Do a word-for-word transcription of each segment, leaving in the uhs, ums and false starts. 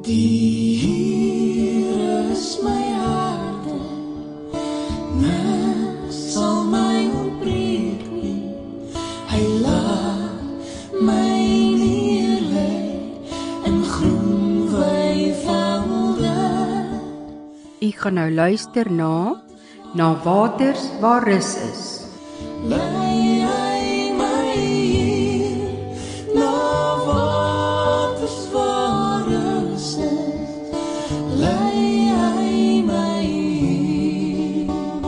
Die Here is my harde, niks sal my ontbreek nie. Hy laat my neerlê in groen weivelde. U gaan nou luister na Na waters waar rus is. Lei hy my hier, na waters waar rus is. Lei hy my hier.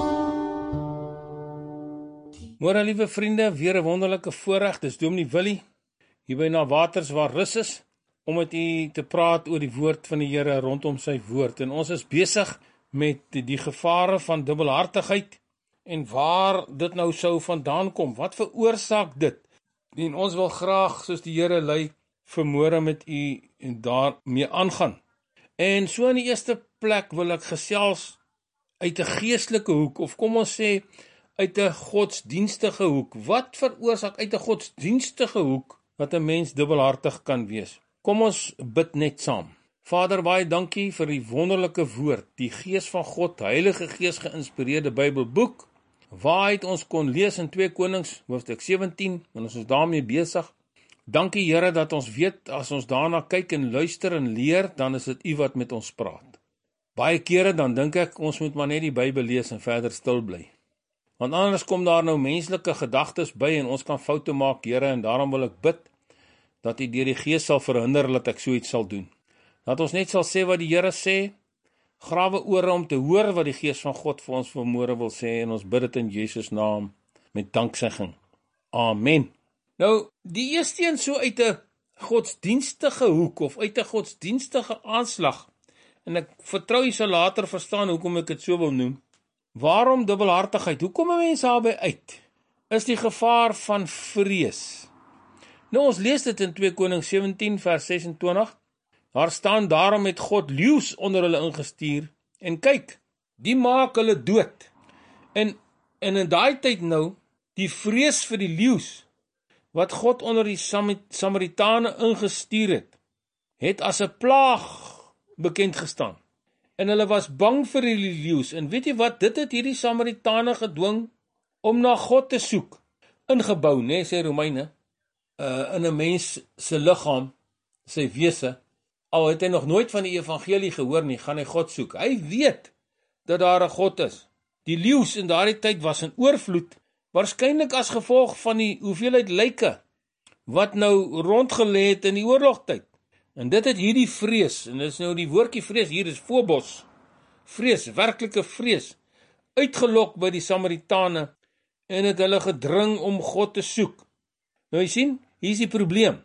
Môre liewe vriende, weer 'n wonderlike voorreg. Dis Dominee Willie hier by Na waters waar rus is, om met u te praat oor die woord van die Here rondom sy woord. En ons is besig met die gevare van dubbelhartigheid en waar dit nou sou vandaan kom. Wat veroorsaak dit? En ons wil graag, soos die Here lei, vanmôre met u daarmee aangaan. En so in die eerste plek wil ek gesels uit 'n geestelike hoek, of kom ons sê uit 'n godsdienstige hoek. Wat veroorsaak uit 'n godsdienstige hoek dat 'n mens dubbelhartig kan wees? Kom ons bid net saam. Vader, baie dankie vir die wonderlike woord, die Gees van God, Heilige Gees geïnspireerde Bybelboek, waaruit ons kon lees in twee Konings, hoofstuk sewentien, en ons is daarmee besig. Dankie Here dat ons weet, as ons daarna kyk en luister en leer, dan is dit U wat met ons praat. Baie kere dan dink ek, ons moet maar net die Bybel lees en verder stil bly. Want anders kom daar nou menslike gedagtes by en ons kan foute maak, Here, en daarom wil ek bid, dat U deur die Gees sal verhinder dat ek so iets sal doen. Dat ons net sal sê wat die Here sê, grawe ore om te hoor wat die Gees van God vir ons vanmôre wil sê, en ons bid dit in Jesus naam met danksegging. Amen. Nou, die eerste een so uit 'n godsdienstige hoek, of uit 'n godsdienstige aanslag, en ek vertrou jy sal later verstaan hoekom ek dit so wil noem. Waarom dubbelhartigheid? Hoe kom 'n mens daarby uit? Is die gevaar van vrees. Nou, ons lees dit in twee Konings sewentien vers ses en twintig, daar staan daarom het God leeu's onder hulle ingestuur, en kyk, die maak hulle dood. En, en in daai tyd nou, die vrees vir die leeu's, wat God onder die Sam- Samaritane ingestuur het, het as 'n plaag bekend gestaan. En hulle was bang vir die leeu's, en weet jy wat, dit het hierdie Samaritane gedwing, om na God te soek, ingebou, nee, sê Romeine, uh, in 'n mens se liggaam, sy wese. Al het hy nog nooit van die evangelie gehoor nie, gaan hy God soek. Hy weet dat daar 'n God is. Die leeu's in daardie tyd was in oorvloed, waarskynlik as gevolg van die hoeveelheid lyke wat nou rondgelê het in die oorlogtyd. En dit het hierdie vrees, en dit is nou die woordjie vrees, hier is phobos, vrees, werklike vrees, uitgelok by die Samaritane, en het hulle gedring om God te soek. Nou jy sien, hier is die probleem.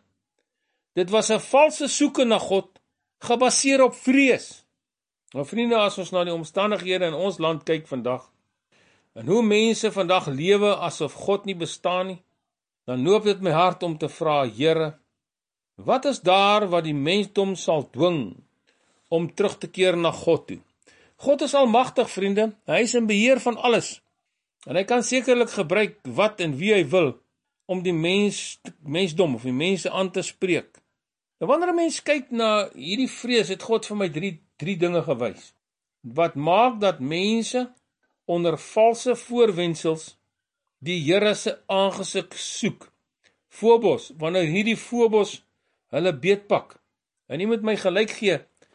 Dit was 'n valse soeke na God, gebaseer op vrees. Nou vriende, as ons na die omstandighede in ons land kyk vandag, en hoe mense vandag lewe asof God nie bestaan nie, dan loop dit my hart om te vra, Here, wat is daar wat die mensdom sal dwing om terug te keer na God toe? God is almagtig, vriende, hy is in beheer van alles, en hy kan sekerlik gebruik wat en wie hy wil, om die mens, mensdom of die mense aan te spreek. Nou wanneer 'n mens kyk na hierdie vrees, het God vir my drie, drie dinge gewys, wat maak dat mense onder valse voorwendsels die Here se aangesig soek. Phobos, wanneer hierdie phobos hulle beetpak, en jy moet my gelyk gee,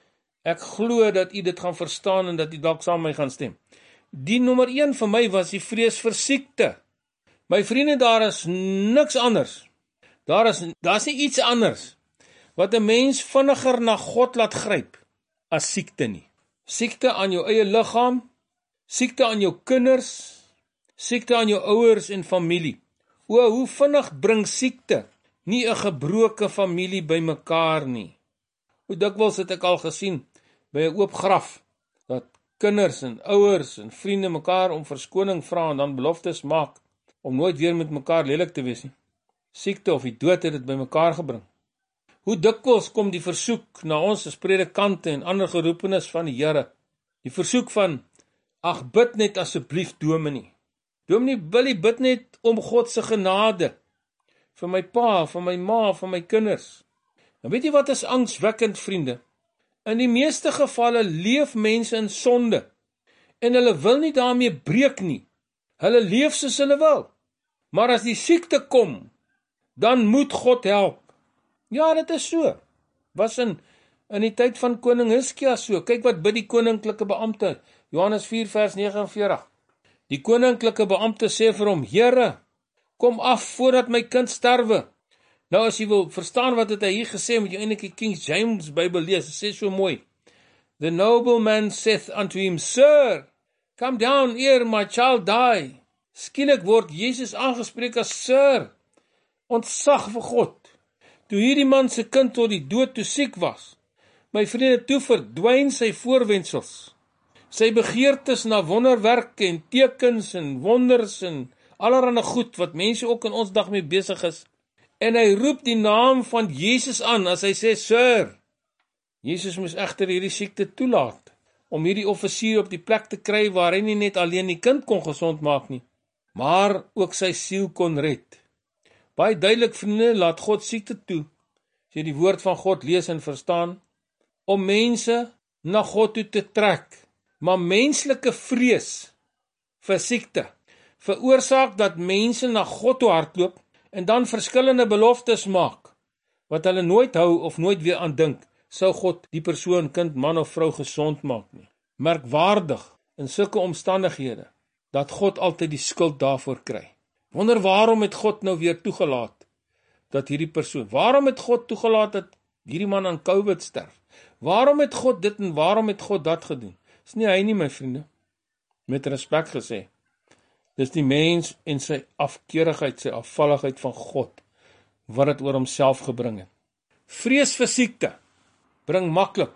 ek glo dat u dit gaan verstaan en dat u dalk saam met my gaan stem. Die nommer een vir my was die vrees vir siekte. My vriende, daar is niks anders. Daar is, daar is nie iets anders wat 'n mens vinniger na God laat gryp as siekte nie. Siekte aan jou eie liggaam, siekte aan jou kinders, siekte aan jou ouers en familie. O, hoe vinnig bring siekte nie 'n gebroke familie bymekaar nie. Hoe dikwels het ek al gesien by 'n oop graf, dat kinders en ouers en vriende mekaar om verskoning vra en dan beloftes maak, om nooit weer met mekaar lelik te wees nie. Siekte of die dood het dit by mekaar gebring. Hoe dikwels kom die versoek na ons as predikante en ander geroepenes van die Here, die versoek van, ag bid net asseblief Dominee. Dominee Billy, bid net om God se genade, vir my pa, vir my ma, vir my kinders. En weet jy wat is angswekkend, vriende? In die meeste gevalle leef mense in sonde, en hulle wil nie daarmee breek nie. Hulle leef soos hulle wil. Maar as die siekte kom, dan moet God help. Ja, dit is so. Was in, in die tyd van koning Hiskia so. Kyk wat bid die koninklike beampte, Johannes vier vers nege en veertig. Die koninklike beampte sê vir hom, Here, kom af voordat my kind sterwe. Nou as jy wil verstaan wat het hy hier gesê, moet jy eintlik die King James Bybel lees, dit sê so mooi. The nobleman saith unto him, Sir, come down ere my child die. Skielik word Jesus aangespreek as Sir. Ontsag vir God. Toe hierdie man se kind tot die dood toe siek was, my vriende, toe verdwyn sy voorwendsels. Sy begeertes na wonderwerke en tekens en wonders en allerhande goed wat mense ook in ons dag mee besig is. En hy roep die naam van Jesus aan as hy sê, Sir. Jesus moes egter hierdie siekte toelaat, om hierdie offisier op die plek te kry waar hy nie net alleen die kind kon gesond maak nie, maar ook sy siel kon red. Baie duidelik, vriende, laat God siekte toe, as jy die woord van God lees en verstaan, om mense na God toe te trek. Maar menslike vrees vir siekte veroorsaak dat mense na God toe hardloop en dan verskillende beloftes maak, wat hulle nooit hou of nooit weer aan dink, sou God die persoon, kind, man of vrou gesond maak nie. Merkwaardig in sulke omstandighede, dat God altyd die skuld daarvoor kry. Wonder waarom het God nou weer toegelaat, dat hierdie persoon, waarom het God toegelaat dat hierdie man aan COVID sterf? Waarom het God dit en waarom het God dat gedoen? Dis nie hy nie, my vriende, met respek gesê. Dis die mens en sy afkeurigheid, sy afvalligheid van God, wat het oor homself gebring het. Vrees vir siekte bring maklik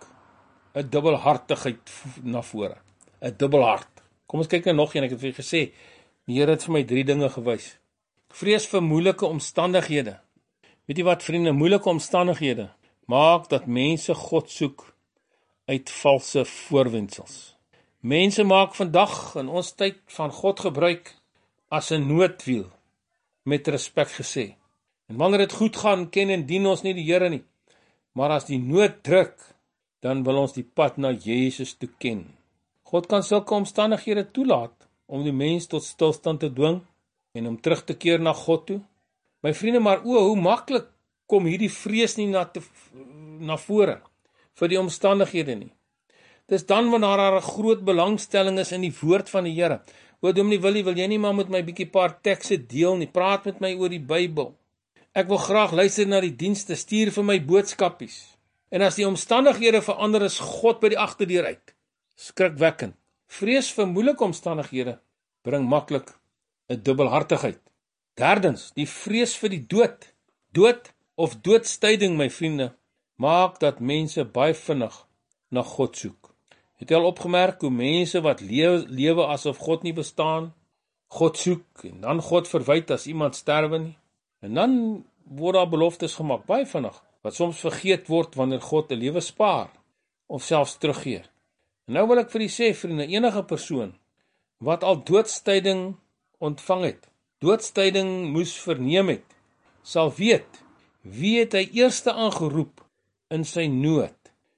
'n dubbelhartigheid na vore. 'n Dubbelhart. Kom ons kyk nou nog een, ek het vir gesê, die Here het vir my drie dinge gewys. Vrees vir moeilike omstandighede. Weet jy wat, vriende, moeilike omstandighede maak dat mense God soek uit valse voorwendsels. Mense maak vandag in ons tyd van God gebruik as 'n noodwiel, met respek gesê. En wanneer dit goed gaan, ken en dien ons nie die Here nie. Maar as die nood druk, dan wil ons die pad na Jesus toe ken. God kan sulke omstandighede toelaat om die mens tot stilstand te dwing en om terug te keer na God toe. My vriende, maar o, hoe maklik kom hierdie vrees nie na, te, na vore vir die omstandighede nie. Dis dan wanneer daar 'n groot belangstelling is in die woord van die Here. O, Dominee Willie, wil jy nie maar met my bietjie paar tekste deel nie? Praat met my oor die Bybel. Ek wil graag luister na die dienste, stuur vir my boodskapies. En as die omstandighede verander, is God by die agterdeur uit. Skrikwekkend. Vrees vir moeilike omstandighede bring maklik 'n dubbelhartigheid. Derdens, die vrees vir die dood. Dood of doodstyding, my vriende, maak dat mense baie vinnig na God soek. Het jy al opgemerk hoe mense wat lewe, lewe asof God nie bestaan, God soek en dan God verwyd as iemand sterwe nie? En dan word daar beloftes gemaak, baie vinnig, wat soms vergeet word wanneer God 'n lewe spaar, of selfs teruggee. En nou wil ek vir u sê, vriende, enige persoon, wat al doodstyding ontvang het, doodstyding moes verneem het, sal weet, wie het hy eerste aangeroep in sy nood.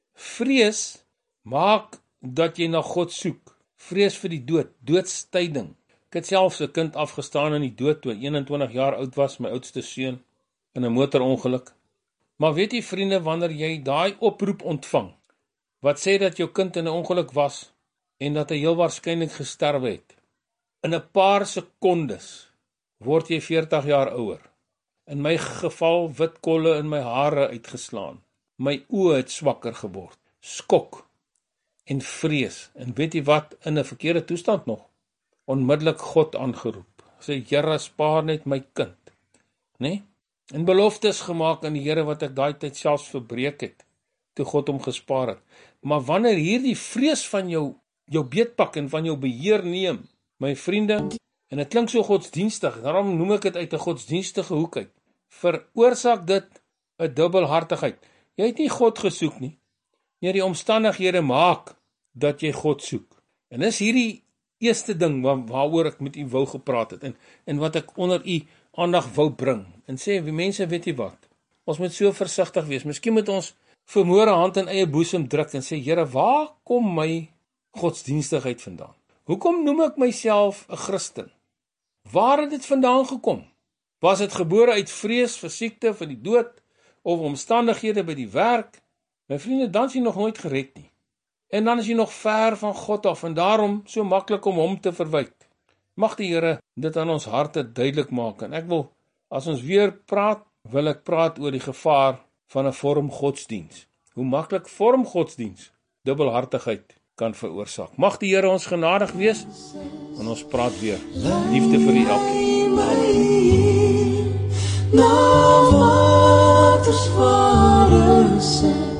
Vrees maak dat jy na God soek, vrees vir die dood, doodstyding. Ek het selfs 'n kind afgestaan in die dood toe eenentwintig jaar oud was, my oudste seun, in 'n motorongeluk. Maar weet jy, vriende, wanneer jy daai oproep ontvang, wat sê dat jou kind in 'n ongeluk was, en dat hy heel waarskynlik gesterwe het, in 'n paar sekondes, word jy veertig jaar ouer. In my geval, wit kolle in my hare uitgeslaan. My oë het swakker geword, skok en vrees. En weet jy wat, in 'n verkeerde toestand nog, onmiddellik God aangeroep. Sê, Here, spaar net my kind. Nee? En beloftes gemaak aan die Here wat ek daai tyd selfs verbreek het, toe God hom gespaar het. Maar wanneer hierdie vrees van jou, jou beetpak en van jou beheer neem, my vriende, en dit klink so godsdienstig, daarom noem ek dit uit 'n godsdienstige hoek uit, veroorsaak dit 'n dubbelhartigheid. Jy het nie God gesoek nie. Nee, die omstandighede maak dat jy God soek. En dis hierdie eerste ding waar, waaroor ek met u wou gepraat het, en, en wat ek onder u aandag wou bring, en sê, wie mense, weet jy wat, ons moet so versigtig wees, miskien moet ons vermoere hand in eie boesem druk en sê, Here, waar kom my godsdienstigheid vandaan? Hoekom noem ek myself 'n Christen? Waar het dit vandaan gekom? Was dit gebore uit vrees vir siekte, vir die dood, of omstandighede by die werk? My vriende, dan is jy nog nooit gered nie. En dan is jy nog ver van God af, en daarom so maklik om hom te verwyk. Mag die Here dit aan ons harte duidelik maak, en ek wil, as ons weer praat, wil ek praat oor die gevaar van 'n vorm godsdiens. Hoe maklik vorm godsdiens dubbelhartigheid kan veroorsaak. Mag die Here ons genadig wees, en ons praat weer. Liefde vir u elkeen. Na waters waar is